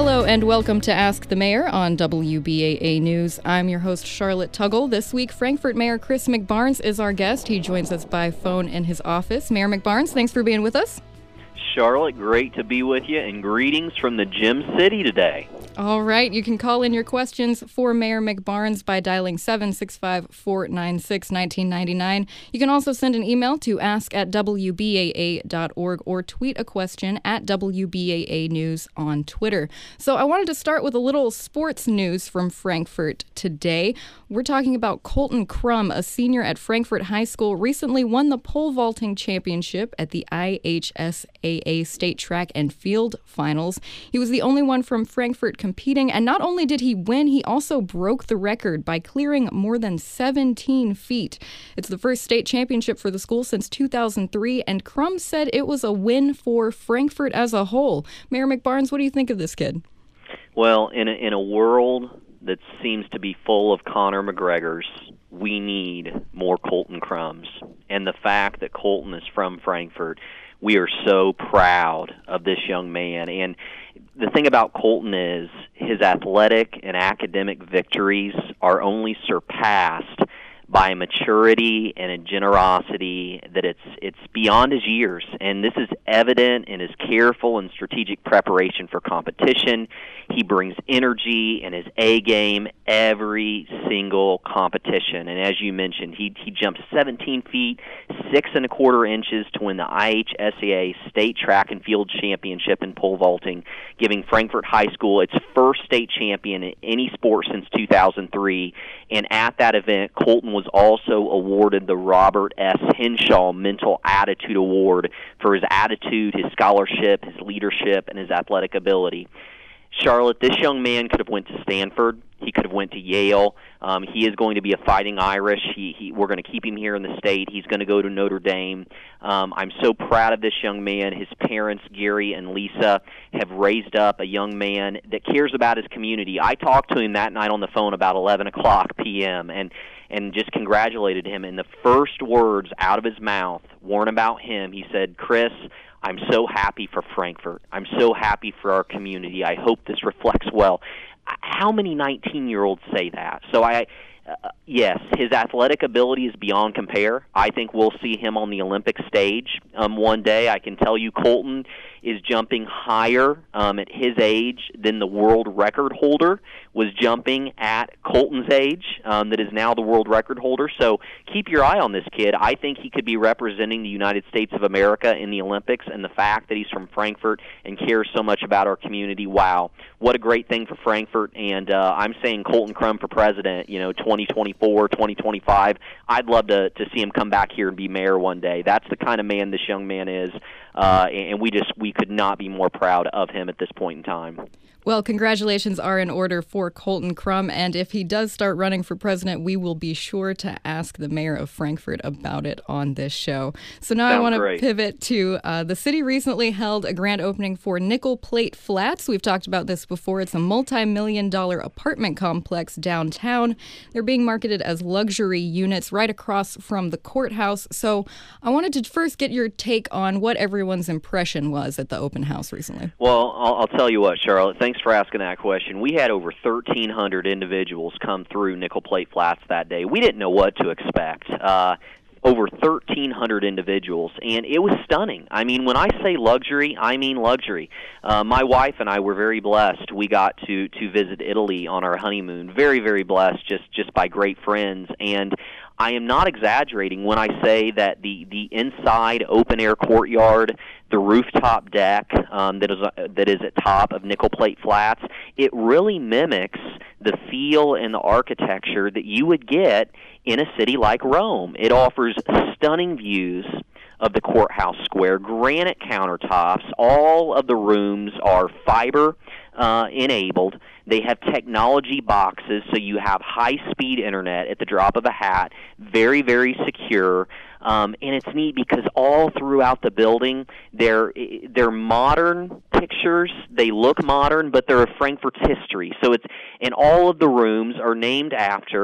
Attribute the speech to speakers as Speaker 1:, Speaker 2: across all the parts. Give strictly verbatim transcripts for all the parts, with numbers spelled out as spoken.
Speaker 1: Hello and welcome to Ask the Mayor on W B A A News. I'm your host, Charlotte Tuggle. This week, Frankfort Mayor Chris McBarnes is our guest. He joins us by phone in his office. Mayor McBarnes, thanks for being with us.
Speaker 2: Charlotte, great to be with you, and greetings from the Gem City today.
Speaker 1: All right, you can call in your questions for Mayor McBarnes by dialing seven six five, four nine six, one nine nine nine. You can also send an email to ask at w b a a dot org or tweet a question at W B A A News on Twitter. So I wanted to start with a little sports news from Frankfort today. We're talking about Colton Crum, a senior at Frankfort High School, recently won the pole vaulting championship at the I H S A A State Track and Field Finals. He was the only one from Frankfort competing, and not only did he win, he also broke the record by clearing more than seventeen feet. It's the first state championship for the school since two thousand three, and Crum said it was a win for Frankfort as a whole. Mayor McBarnes, what do you think of this kid?
Speaker 2: Well, in a, in a world that seems to be full of Conor McGregors, we need more Colton Crums. And the fact that Colton is from Frankfort, we are so proud of this young man. And the thing about Colton is his athletic and academic victories are only surpassed by a maturity and a generosity that it's it's beyond his years. And this is evident in his careful and strategic preparation for competition. He brings energy and his A game every single competition. And as you mentioned, he he jumped seventeen feet, six and a quarter inches to win the I H S A A State Track and Field Championship in pole vaulting, giving Frankfort High School its first state champion in any sport since two thousand three. And at that event, Colton was also awarded the Robert S. Henshaw Mental Attitude Award for his attitude, his scholarship, his leadership, and his athletic ability. Charlotte, this young man could have went to Stanford. He could have went to Yale. Um, he is going to be a Fighting Irish. He, he, we're going to keep him here in the state. He's going to go to Notre Dame. Um, I'm so proud of this young man. His parents, Gary and Lisa, have raised up a young man that cares about his community. I talked to him that night on the phone about eleven o'clock p m and and just congratulated him. And the first words out of his mouth weren't about him. He said, "Chris, I'm so happy for Frankfort. I'm so happy for our community. I hope this reflects well." How many nineteen-year-olds say that? So, I, uh, yes, his athletic ability is beyond compare. I think we'll see him on the Olympic stage um, one day. I can tell you Colton is jumping higher um, at his age than the world record holder was jumping at Colton's age, um, that is now the world record holder. So keep your eye on this kid. I think he could be representing the United States of America in the Olympics, and the fact that he's from Frankfort and cares so much about our community, wow, what a great thing for Frankfort. And uh, I'm saying Colton Crum for president, you know, twenty twenty-four, twenty twenty-five. I'd love to, to see him come back here and be mayor one day. That's the kind of man this young man is, uh, and we just we could not be more proud of him at this point in time.
Speaker 1: Well, congratulations are in order for Colton Crum, and if he does start running for president, we will be sure to ask the mayor of Frankfort about it on this show. So now
Speaker 2: Sounds
Speaker 1: I want to
Speaker 2: great.
Speaker 1: pivot to uh, the city recently held a grand opening for Nickel Plate Flats. We've talked about this before. It's a multi-million dollar apartment complex downtown. They're being marketed as luxury units right across from the courthouse. So I wanted to first get your take on what everyone's impression was at the open house recently.
Speaker 2: Well, I'll, I'll tell you what, Charlotte. Thanks for asking that question. We had over thirteen hundred individuals come through Nickel Plate Flats that day. We didn't know what to expect. Uh, over thirteen hundred individuals, and it was stunning. I mean, when I say luxury, I mean luxury. Uh, my wife and I were very blessed. We got to, to visit Italy on our honeymoon. Very, very blessed, just, just by great friends. And I am not exaggerating when I say that the, the inside open-air courtyard, the rooftop deck um, that is uh, that is at top of Nickel Plate Flats, it really mimics the feel and the architecture that you would get in a city like Rome. It offers stunning views of the courthouse square, granite countertops. All of the rooms are fiber uh, enabled. They have technology boxes, so you have high-speed internet at the drop of a hat, very, very secure. Um, and it's neat because all throughout the building, they're, they're modern pictures. They look modern, but they're of Frankfort's history. So it's, and all of the rooms are named after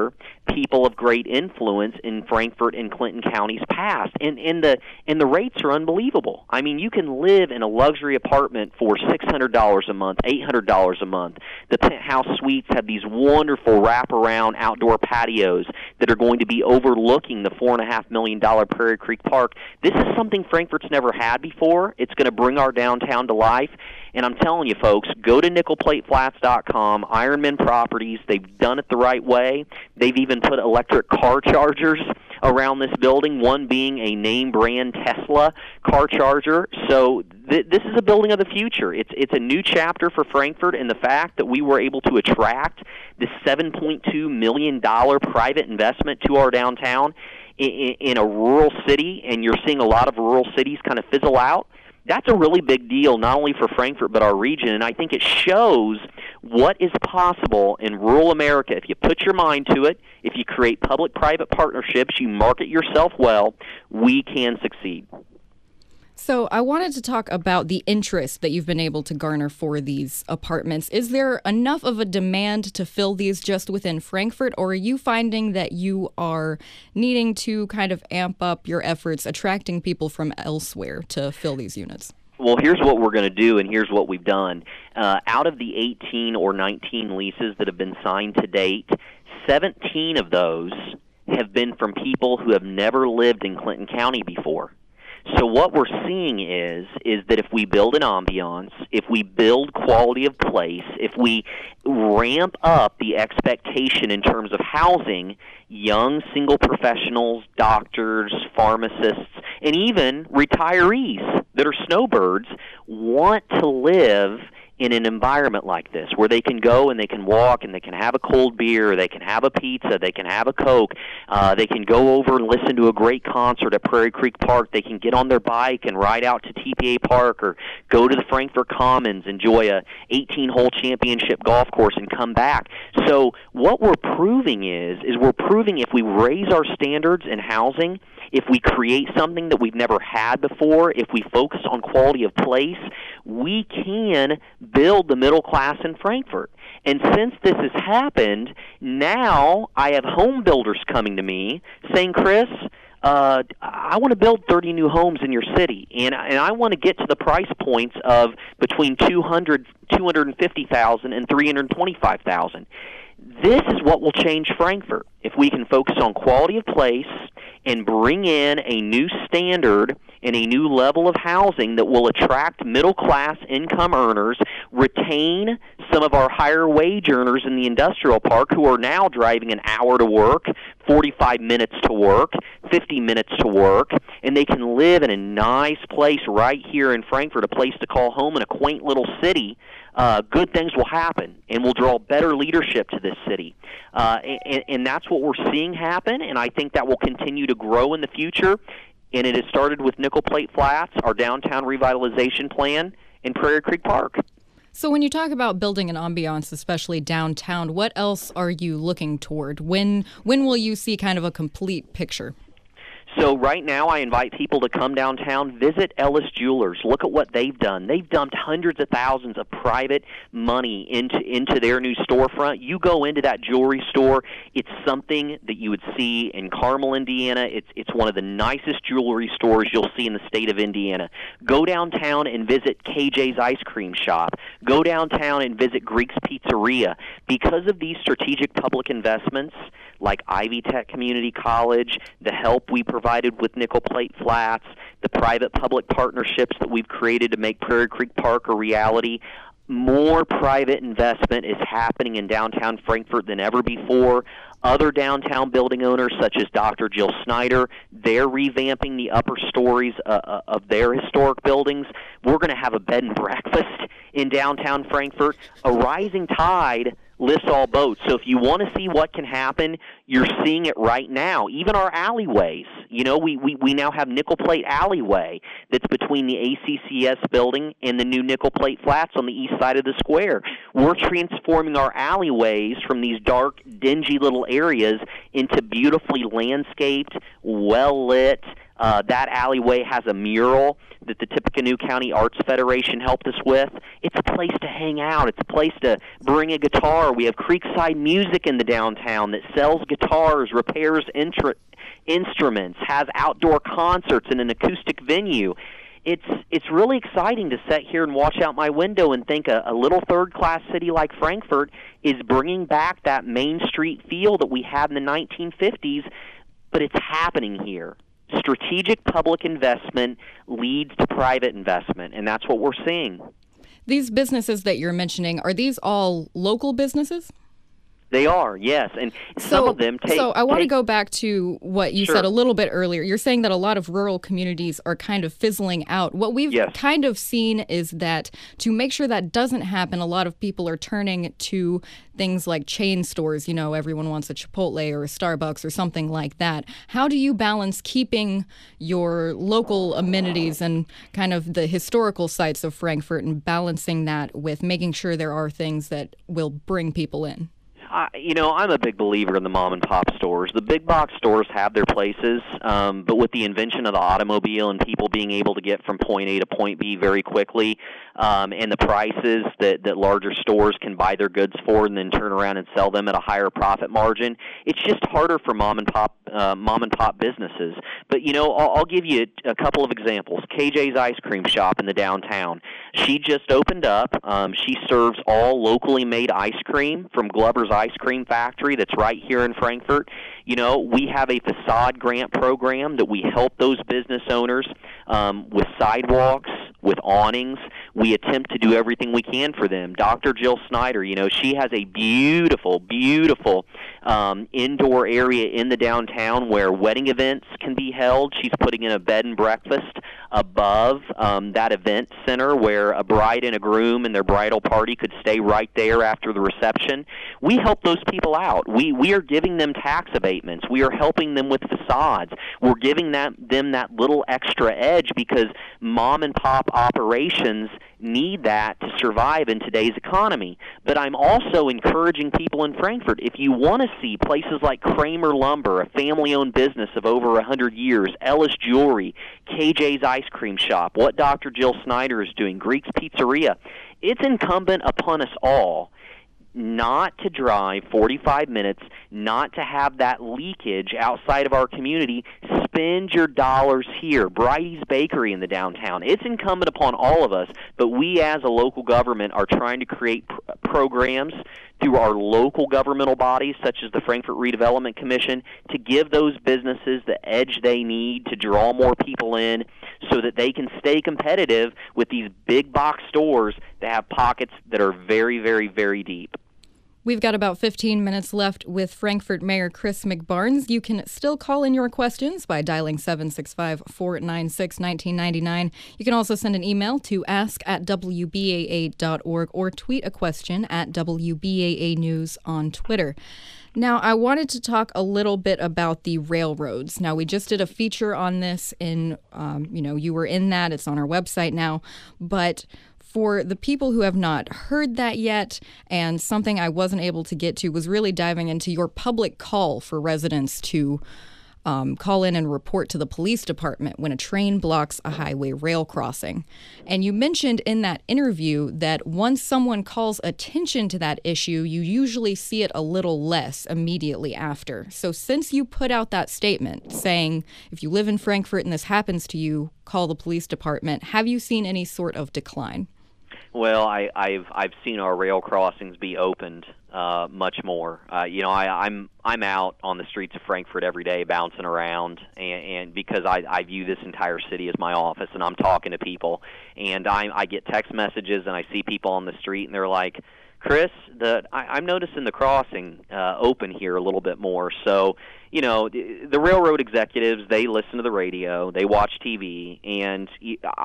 Speaker 2: people of great influence in Frankfort and Clinton counties past. And, and, the, and the rates are unbelievable. I mean, you can live in a luxury apartment for six hundred dollars a month, eight hundred dollars a month. The penthouse suites have these wonderful wraparound outdoor patios that are going to be overlooking the four point five million dollars Prairie Creek Park. This is something Frankfort's never had before. It's going to bring our downtown to life. And I'm telling you, folks, go to nickel plate flats dot com, Ironman Properties. They've done it the right way. They've even put electric car chargers around this building, one being a name brand Tesla car charger. So th- this is a building of the future. It's it's a new chapter for Frankfort, and the fact that we were able to attract this seven point two million dollars private investment to our downtown in, in a rural city, and you're seeing a lot of rural cities kind of fizzle out, that's a really big deal, not only for Frankfort but our region, and I think it shows what is possible in rural America. If you put your mind to it, if you create public-private partnerships, you market yourself well, we can succeed.
Speaker 1: So I wanted to talk about the interest that you've been able to garner for these apartments. Is there enough of a demand to fill these just within Frankfort, or are you finding that you are needing to kind of amp up your efforts attracting people from elsewhere to fill these units?
Speaker 2: Well, here's what we're going to do, and here's what we've done. Uh, out of the eighteen or nineteen leases that have been signed to date, seventeen of those have been from people who have never lived in Clinton County before. So what we're seeing is is that if we build an ambiance, if we build quality of place, if we ramp up the expectation in terms of housing, young single professionals, doctors, pharmacists, and even retirees that are snowbirds want to live in an environment like this where they can go and they can walk and they can have a cold beer, they can have a pizza, they can have a Coke, uh, they can go over and listen to a great concert at Prairie Creek Park, they can get on their bike and ride out to T P A Park or go to the Frankfort Commons, enjoy a eighteen-hole championship golf course and come back. So what we're proving is, is we're proving if we raise our standards in housing, if we create something that we've never had before, if we focus on quality of place, we can build the middle class in Frankfort. And since this has happened, now I have home builders coming to me saying, Chris, uh, I want to build thirty new homes in your city, and, and I want to get to the price points of between two hundred, two hundred fifty thousand and three hundred twenty-five thousand. This is what will change Frankfort. If we can focus on quality of place and bring in a new standard and a new level of housing that will attract middle-class income earners, retain some of our higher wage earners in the industrial park who are now driving an hour to work, forty-five minutes to work, fifty minutes to work, and they can live in a nice place right here in Frankfort, a place to call home in a quaint little city. Uh, good things will happen, and we'll draw better leadership to this city. Uh, and, and that's what we're seeing happen, and I think that will continue to grow in the future. And it has started with Nickel Plate Flats, our downtown revitalization plan, in Prairie Creek Park.
Speaker 1: So when you talk about building an ambiance, especially downtown, what else are you looking toward? When when will you see kind of a complete picture?
Speaker 2: So right now I invite people to come downtown, visit Ellis Jewelers. Look at what they've done. They've dumped hundreds of thousands of private money into into their new storefront. You go into that jewelry store, it's something that you would see in Carmel, Indiana. It's it's one of the nicest jewelry stores you'll see in the state of Indiana. Go downtown and visit K J's Ice Cream Shop. Go downtown and visit Greek's Pizzeria. Because of these strategic public investments, like Ivy Tech Community College, the help we provided with Nickel Plate Flats, the private-public partnerships that we've created to make Prairie Creek Park a reality, more private investment is happening in downtown Frankfort than ever before. Other downtown building owners, such as Doctor Jill Snyder, they're revamping the upper stories uh, of their historic buildings. We're going to have a bed and breakfast in downtown Frankfort. A rising tide lifts all boats. So if you want to see what can happen, you're seeing it right now. Even our alleyways. You know, we, we, we now have Nickel Plate Alleyway that's between the A C C S building and the new Nickel Plate Flats on the east side of the square. We're transforming our alleyways from these dark, dingy little areas into beautifully landscaped, well-lit, Uh, that alleyway has a mural that the Tippecanoe County Arts Federation helped us with. It's a place to hang out. It's a place to bring a guitar. We have Creekside Music in the downtown that sells guitars, repairs intra- instruments, has outdoor concerts and an acoustic venue. It's it's really exciting to sit here and watch out my window and think a, a little third-class city like Frankfort is bringing back that Main Street feel that we had in the nineteen fifties, but it's happening here. Strategic public investment leads to private investment, and that's what we're seeing.
Speaker 1: These businesses that you're mentioning, are these all local businesses?
Speaker 2: They are, yes, and
Speaker 1: so,
Speaker 2: some of them take...
Speaker 1: So I want
Speaker 2: take,
Speaker 1: to go back to what you
Speaker 2: sure.
Speaker 1: said a little bit earlier. You're saying that a lot of rural communities are kind of fizzling out. What we've
Speaker 2: yes.
Speaker 1: kind of seen is that to make sure that doesn't happen, a lot of people are turning to things like chain stores. You know, everyone wants a Chipotle or a Starbucks or something like that. How do you balance keeping your local amenities and kind of the historical sites of Frankfort and balancing that with making sure there are things that will bring people in?
Speaker 2: I, you know, I'm a big believer in the mom and pop stores. The big box stores have their places, um, but with the invention of the automobile and people being able to get from point A to point B very quickly, um, and the prices that, that larger stores can buy their goods for and then turn around and sell them at a higher profit margin, it's just harder for mom and pop uh, mom and pop businesses. But you know, I'll, I'll give you a, a couple of examples. K J's Ice Cream Shop in the downtown. She just opened up. Um, she serves all locally made ice cream from Glover's Ice Cream Factory that's right here in Frankfort. You know, we have a facade grant program that we help those business owners um, with sidewalks, with awnings. We attempt to do everything we can for them. Doctor Jill Snyder, you know, she has a beautiful, beautiful um, indoor area in the downtown where wedding events can be held. She's putting in a bed and breakfast above um, that event center where a bride and a groom and their bridal party could stay right there after the reception. We help those people out. We we are giving them tax abatements. We are helping them with facades. We're giving that, them that little extra edge because mom and pop operations need that to survive in today's economy. But I'm also encouraging people in Frankfort, if you want to see places like Kramer Lumber, a family-owned business of over one hundred years, Ellis Jewelry, K J's Ice Cream Shop, what Doctor Jill Snyder is doing, Greek's Pizzeria, it's incumbent upon us all not to drive forty-five minutes, not to have that leakage outside of our community. Spend your dollars here. Bridie's Bakery in the downtown. It's incumbent upon all of us, but we as a local government are trying to create pr- programs through our local governmental bodies, such as the Frankfort Redevelopment Commission, to give those businesses the edge they need to draw more people in so that they can stay competitive with these big box stores that have pockets that are very, very, very deep.
Speaker 1: We've got about fifteen minutes left with Frankfort Mayor Chris McBarnes. You can still call in your questions by dialing seven six five, four nine six, one nine nine nine. You can also send an email to ask at w b a a dot org or tweet a question at W B A A News on Twitter. Now, I wanted to talk a little bit about the railroads. Now, we just did a feature on this in, um, you know, you were in that. It's on our website now. But for the people who have not heard that yet, and something I wasn't able to get to was really diving into your public call for residents to um, call in and report to the police department when a train blocks a highway rail crossing. And you mentioned in that interview that once someone calls attention to that issue, you usually see it a little less immediately after. So since you put out that statement saying, if you live in Frankfort and this happens to you, call the police department, have you seen any sort of decline?
Speaker 2: Well, I, I've I've seen our rail crossings be opened uh, much more. Uh, you know, I, I'm I'm out on the streets of Frankfort every day, bouncing around, and, and because I, I view this entire city as my office, and I'm talking to people, and I I get text messages, and I see people on the street, and they're like, Chris, the I, I'm noticing the crossing uh, open here a little bit more. So, you know, the, the railroad executives, they listen to the radio, they watch T V, and I.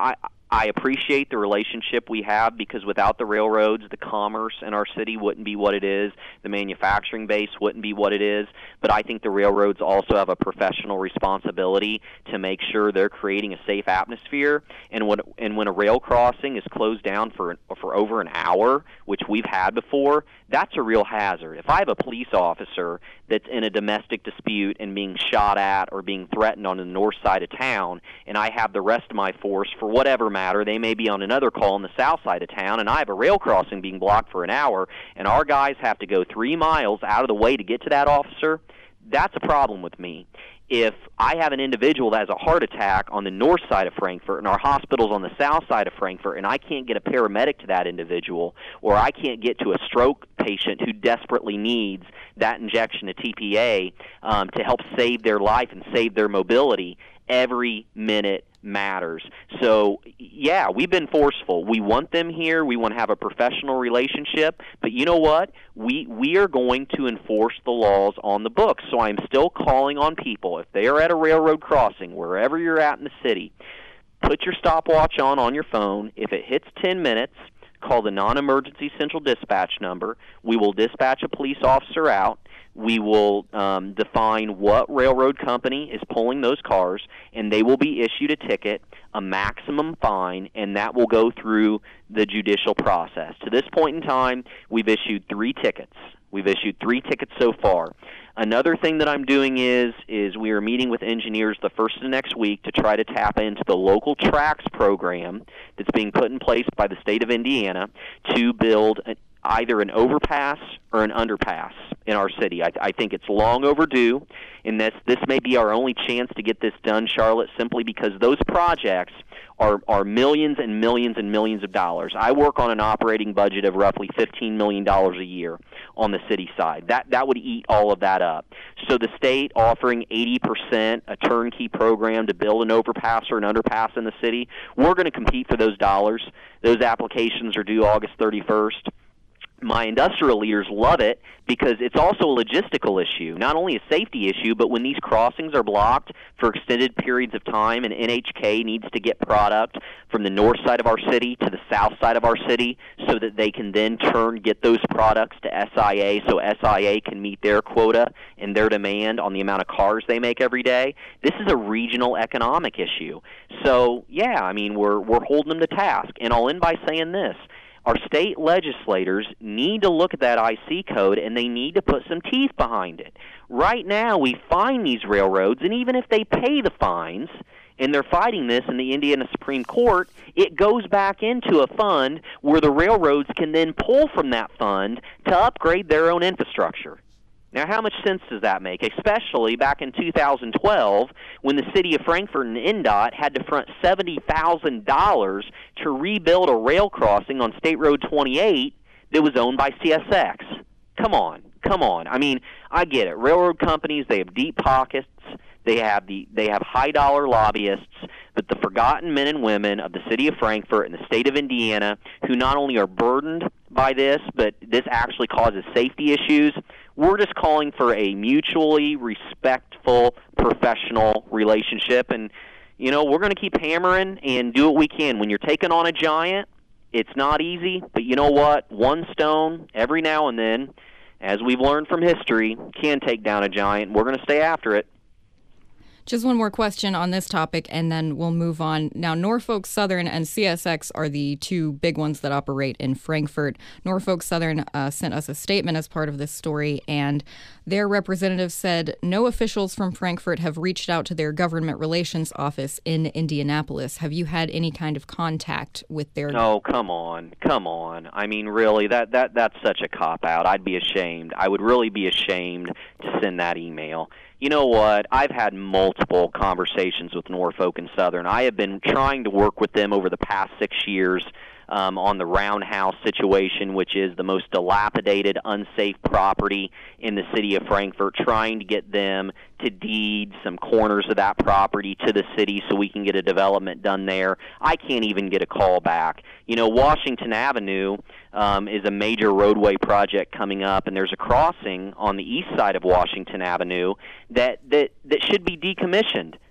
Speaker 2: I appreciate the relationship we have because without the railroads, the commerce in our city wouldn't be what it is. The manufacturing base wouldn't be what it is. But I think the railroads also have a professional responsibility to make sure they're creating a safe atmosphere. And when and when a rail crossing is closed down for for over an hour, which we've had before, that's a real hazard. If I have a police officer that's in a domestic dispute and being shot at or being threatened on the north side of town, and I have the rest of my force for whatever matter, they may be on another call on the south side of town, and I have a rail crossing being blocked for an hour, and our guys have to go three miles out of the way to get to that officer, that's a problem with me. If I have an individual that has a heart attack on the north side of Frankfort and our hospital's on the south side of Frankfort and I can't get a paramedic to that individual, or I can't get to a stroke patient who desperately needs that injection of T P A um, to help save their life and save their mobility, every minute matters. So, yeah, we've been forceful. We want them here. We want to have a professional relationship. But you know what? We we are going to enforce the laws on the books. So I'm still calling on people. If they are at a railroad crossing, wherever you're at in the city, put your stopwatch on on your phone. If it hits ten minutes, call the non-emergency central dispatch number. We will dispatch a police officer out. We will um, define what railroad company is pulling those cars, and they will be issued a ticket, a maximum fine, and that will go through the judicial process. To this point in time, we've issued three tickets. We've issued three tickets so far. Another thing that I'm doing is is we are meeting with engineers the first of next week to try to tap into the local tracks program that's being put in place by the state of Indiana to build an, either an overpass or an underpass in our city. I, I think it's long overdue, and this this may be our only chance to get this done, Charlotte, simply because those projects are, are millions and millions and millions of dollars. I work on an operating budget of roughly fifteen million dollars a year on the city side. That that would eat all of that up. So the state offering eighty percent, a turnkey program to build an overpass or an underpass in the city, we're going to compete for those dollars. Those applications are due August thirty-first. My industrial leaders love it because it's also a logistical issue, not only a safety issue, but when these crossings are blocked for extended periods of time and N H K needs to get product from the north side of our city to the south side of our city so that they can then turn, get those products to S I A so S I A can meet their quota and their demand on the amount of cars they make every day. This is a regional economic issue. So, yeah, I mean, we're we're holding them to task. And I'll end by saying this. Our state legislators need to look at that I C code, and they need to put some teeth behind it. Right now, we fine these railroads, and even if they pay the fines, and they're fighting this in the Indiana Supreme Court, it goes back into a fund where the railroads can then pull from that fund to upgrade their own infrastructure. Now, how much sense does that make, especially back in two thousand twelve when the city of Frankfort and N D O T had to front seventy thousand dollars to rebuild a rail crossing on State Road twenty-eight that was owned by C S X? Come on, come on. I mean, I get it. Railroad companies, they have deep pockets. They have the they have high-dollar lobbyists, but the forgotten men and women of the city of Frankfort and the state of Indiana who not only are burdened by this, but this actually causes safety issues, we're just calling for a mutually respectful, professional relationship. And, you know, we're going to keep hammering and do what we can. When you're taking on a giant, it's not easy, but you know what? One stone every now and then, as we've learned from history, can take down a giant. We're going to stay after it.
Speaker 1: Just one more question on this topic, and then we'll move on. Now, Norfolk Southern and C S X are the two big ones that operate in Frankfort. Norfolk Southern uh, sent us a statement as part of this story, and their representative said no officials from Frankfort have reached out to their government relations office in Indianapolis. Have you had any kind of contact with their...
Speaker 2: Oh, come on. Come on. I mean, really, that, that that's such a cop-out. I'd be ashamed. I would really be ashamed to send that email. You know what? I've had multiple conversations with Norfolk and Southern. I have been trying to work with them over the past six years um, on the Roundhouse situation, which is the most dilapidated, unsafe property in the city of Frankfort, trying to get them to deed some corners of that property to the city so we can get a development done there. I can't even get a call back. You know, Washington Avenue um, is a major roadway project coming up, and there's a crossing on the east side of Washington Avenue that, that, that should be decommissioned.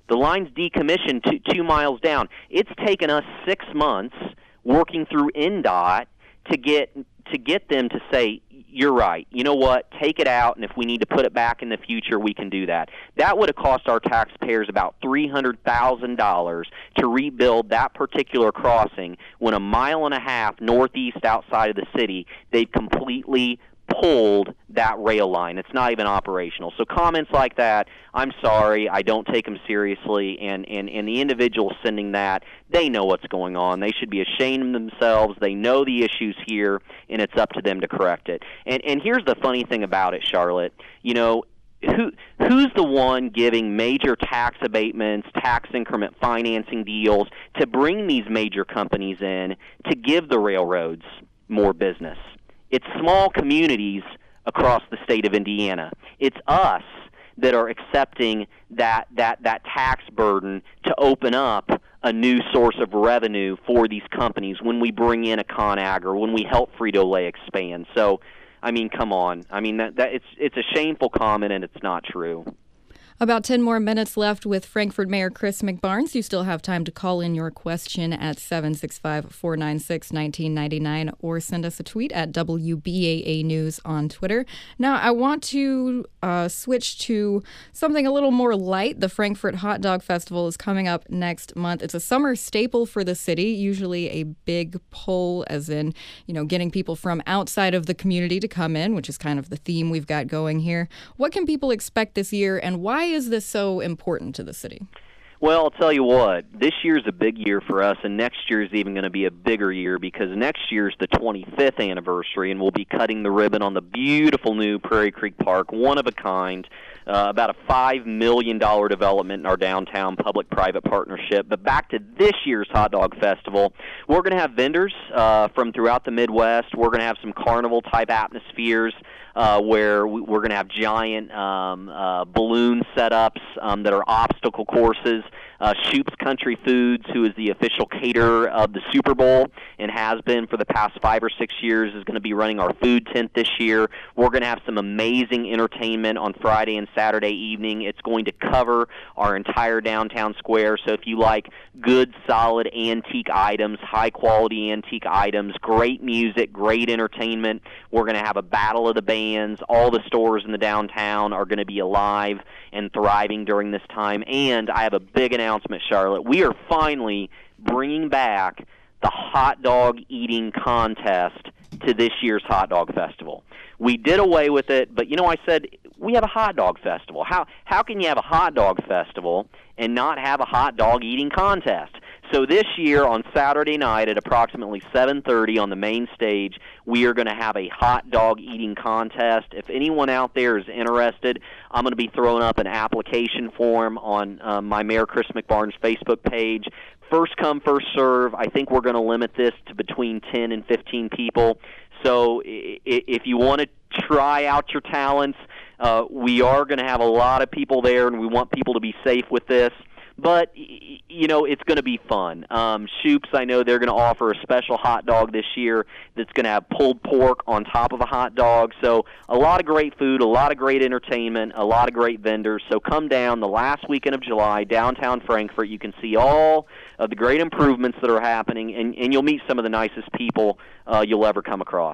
Speaker 2: The line's decommissioned two, two miles down. It's taken us six months working through N D O T to get to get them to say, you're right, you know what, take it out, and if we need to put it back in the future, we can do that. That would have cost our taxpayers about three hundred thousand dollars to rebuild that particular crossing when a mile and a half northeast outside of the city, they've completely pulled that rail line. It's not even operational. So comments like that, I'm sorry, I don't take them seriously, and, and, and the individuals sending that, they know what's going on. They should be ashamed of themselves. They know the issues here, and it's up to them to correct it. And, and here's the funny thing about it, Charlotte. You know, Who who's the one giving major tax abatements, tax increment financing deals to bring these major companies in to give the railroads more business? It's small communities across the state of Indiana. It's us that are accepting that that that tax burden to open up a new source of revenue for these companies when we bring in a ConAg or when we help Frito-Lay expand. So, I mean, come on. I mean, that, that it's it's a shameful comment, and it's not true.
Speaker 1: About ten more minutes left with Frankfort Mayor Chris McBarnes. You still have time to call in your question at seven six five, four nine six, one nine nine nine or send us a tweet at W B A A News on Twitter. Now, I want to uh, switch to something a little more light. The Frankfort Hot Dog Festival is coming up next month. It's a summer staple for the city, usually a big pull, as in, you know, getting people from outside of the community to come in, which is kind of the theme we've got going here. What can people expect this year, and why is this so important to the city?
Speaker 2: Well, I'll tell you what, this year's a big year for us, and next year is even going to be a bigger year because next year's the twenty-fifth anniversary, and we'll be cutting the ribbon on the beautiful new Prairie Creek Park, one of a kind, uh, about a five million dollars development in our downtown public-private partnership. But back to this year's Hot Dog Festival, we're going to have vendors uh, from throughout the Midwest. We're going to have some carnival-type atmospheres. Uh, where we, we're going to have giant um, uh, balloon setups um, that are obstacle courses. Uh, Shoop's Country Foods, who is the official caterer of the Super Bowl and has been for the past five or six years, is going to be running our food tent this year. We're going to have some amazing entertainment on Friday and Saturday evening. It's going to cover our entire downtown square. So if you like good, solid antique items, high-quality antique items, great music, great entertainment, we're going to have a battle of the bands. All the stores in the downtown are going to be alive and thriving during this time. And I have a big announcement, Charlotte. We are finally bringing back the hot dog eating contest to this year's Hot Dog Festival. We did away with it, but, you know, I said we have a hot dog festival. How how can you have a hot dog festival and not have a hot dog eating contest? So this year on Saturday night at approximately seven thirty on the main stage, we are going to have a hot dog eating contest. If anyone out there is interested, I'm going to be throwing up an application form on uh, my Mayor Chris McBarnes Facebook page. First come, first serve. I think we're going to limit this to between ten and fifteen people. So if you want to try out your talents, uh, we are going to have a lot of people there, and we want people to be safe with this. But, you know, it's going to be fun. Um, Shoop's, I know they're going to offer a special hot dog this year that's going to have pulled pork on top of a hot dog. So a lot of great food, a lot of great entertainment, a lot of great vendors. So come down the last weekend of July, downtown Frankfort. You can see all of the great improvements that are happening, and, and you'll meet some of the nicest people uh, you'll ever come across.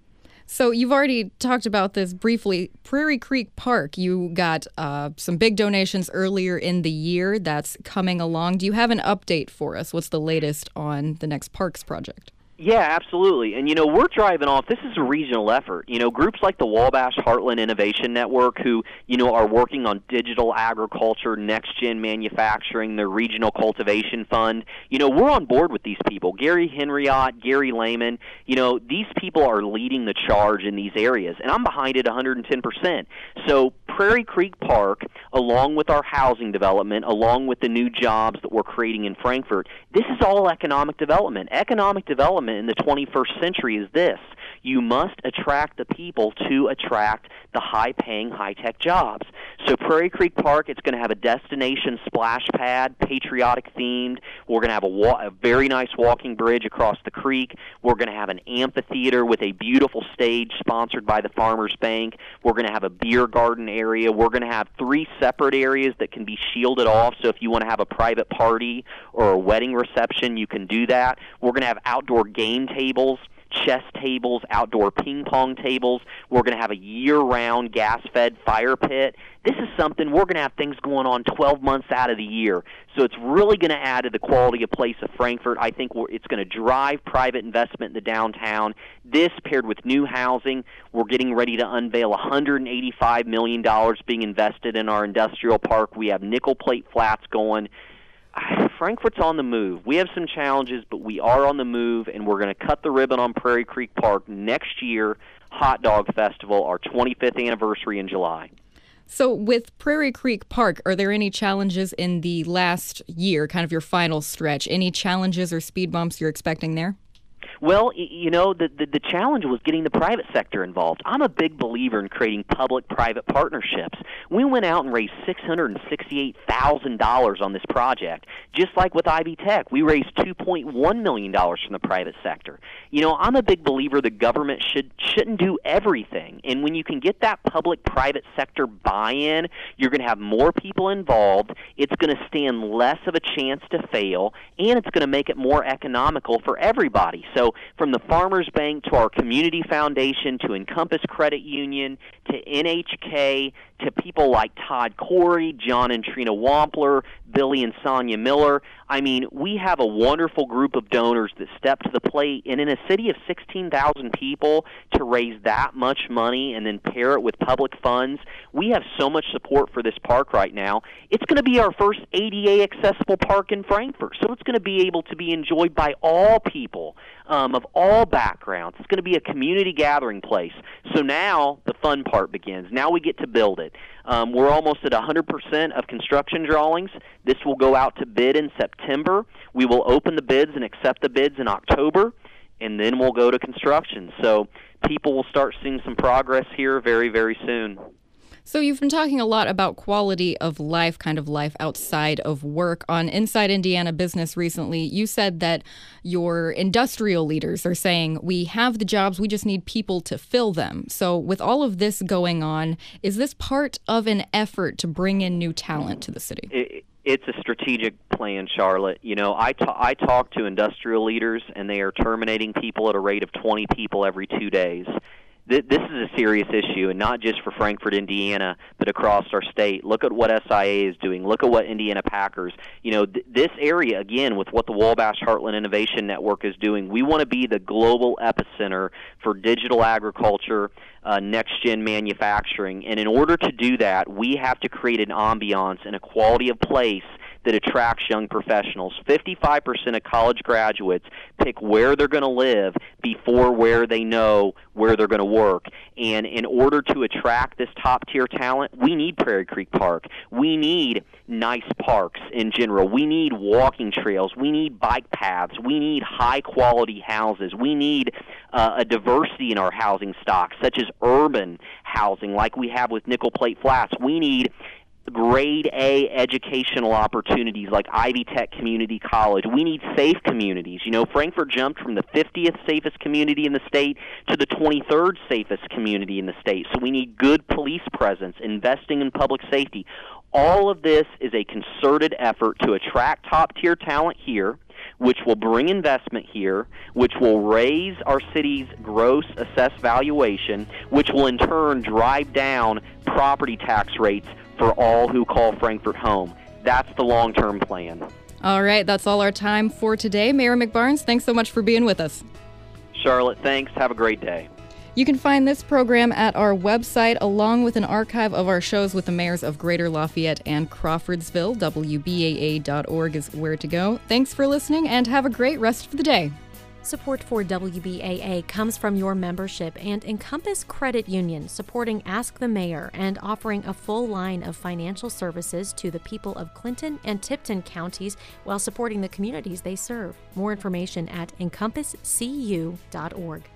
Speaker 1: So you've already talked about this briefly. Prairie Creek Park, you got uh, some big donations earlier in the year. That's coming along. Do you have an update for us? What's the latest on the next parks project?
Speaker 2: Yeah, absolutely. And, you know, we're driving off. This is a regional effort. You know, groups like the Wabash Heartland Innovation Network who, you know, are working on digital agriculture, next-gen manufacturing, the Regional Cultivation Fund. You know, we're on board with these people. Gary Henriott, Gary Lehman, you know, these people are leading the charge in these areas. And I'm behind it one hundred ten percent. So Prairie Creek Park, along with our housing development, along with the new jobs that we're creating in Frankfort, this is all economic development. Economic development in the twenty-first century is this: you must attract the people to attract the high-paying, high-tech jobs. So Prairie Creek Park, it's going to have a destination splash pad, patriotic themed. We're going to have a, wa- a very nice walking bridge across the creek. We're going to have an amphitheater with a beautiful stage sponsored by the Farmers Bank. We're going to have a beer garden area. We're going to have three separate areas that can be shielded off, so if you want to have a private party or a wedding reception, you can do that. We're going to have outdoor game tables, chess tables, outdoor ping pong tables. We're going to have a year-round gas-fed fire pit. This is something we're going to have things going on twelve months out of the year. So it's really going to add to the quality of place of Frankfort. I think we're, it's going to drive private investment in the downtown. This paired with new housing, we're getting ready to unveil one hundred eighty-five million dollars being invested in our industrial park. We have nickel plate flats going. Frankfort's on the move. We have some challenges, but we are on the move, and we're going to cut the ribbon on Prairie Creek Park next year, Hot Dog Festival, our twenty-fifth anniversary in July.
Speaker 1: So with Prairie Creek Park, are there any challenges in the last year, kind of your final stretch? Any challenges or speed bumps you're expecting there?
Speaker 2: Well, you know, the, the the challenge was getting the private sector involved. I'm a big believer in creating public-private partnerships. We went out and raised six hundred sixty-eight thousand dollars on this project. Just like with Ivy Tech, we raised two point one million dollars from the private sector. You know, I'm a big believer the government should, shouldn't do everything. And when you can get that public-private sector buy-in, you're going to have more people involved. It's going to stand less of a chance to fail, and it's going to make it more economical for everybody. So from the Farmers Bank to our community foundation to Encompass Credit Union to N H K to people like Todd Corey, John and Trina Wampler, Billy and Sonia Miller. I mean, we have a wonderful group of donors that step to the plate, and in a city of sixteen thousand people, to raise that much money and then pair it with public funds, we have so much support for this park right now. It's going to be our first A D A-accessible park in Frankfort, so it's going to be able to be enjoyed by all people um, of all backgrounds. It's going to be a community gathering place. So now the fun part begins. Now we get to build it. Um, we're almost at one hundred percent of construction drawings. This will go out to bid in September. We will open the bids and accept the bids in October, and then we'll go to construction. So people will start seeing some progress here very, very soon.
Speaker 1: So you've been talking a lot about quality of life, kind of life outside of work. On Inside Indiana Business recently, you said that your industrial leaders are saying, we have the jobs, we just need people to fill them. So with all of this going on, is this part of an effort to bring in new talent to the city?
Speaker 2: It, it's a strategic plan, Charlotte. You know, I, ta- I talk to industrial leaders, and they are terminating people at a rate of twenty people every two days. This is a serious issue, and not just for Frankfort, Indiana, but across our state. Look at what S I A is doing. Look at what Indiana Packers. You know, th- this area, again, with what the Wabash Heartland Innovation Network is doing, we want to be the global epicenter for digital agriculture, uh, next-gen manufacturing. And in order to do that, we have to create an ambiance and a quality of place that attracts young professionals. fifty-five percent of college graduates pick where they're going to live before where they know where they're going to work. And in order to attract this top-tier talent, we need Prairie Creek Park. We need nice parks in general. We need walking trails. We need bike paths. We need high-quality houses. We need uh, a diversity in our housing stock, such as urban housing like we have with Nickel Plate Flats. We need grade A educational opportunities like Ivy Tech Community College. We need safe communities. You know, Frankfort jumped from the fiftieth safest community in the state to the twenty-third safest community in the state. So we need good police presence, investing in public safety. All of this is a concerted effort to attract top-tier talent here, which will bring investment here, which will raise our city's gross assessed valuation, which will in turn drive down property tax rates for all who call Frankfort home. That's the long-term plan.
Speaker 1: All right, that's all our time for today. Mayor McBarnes, thanks so much for being with us.
Speaker 2: Charlotte, thanks. Have a great day.
Speaker 1: You can find this program at our website, along with an archive of our shows with the mayors of Greater Lafayette and Crawfordsville. W B A A dot org is where to go. Thanks for listening, and have a great rest of the day.
Speaker 3: Support for W B A A comes from your membership and Encompass Credit Union, supporting Ask the Mayor and offering a full line of financial services to the people of Clinton and Tipton counties while supporting the communities they serve. More information at encompass c u dot org.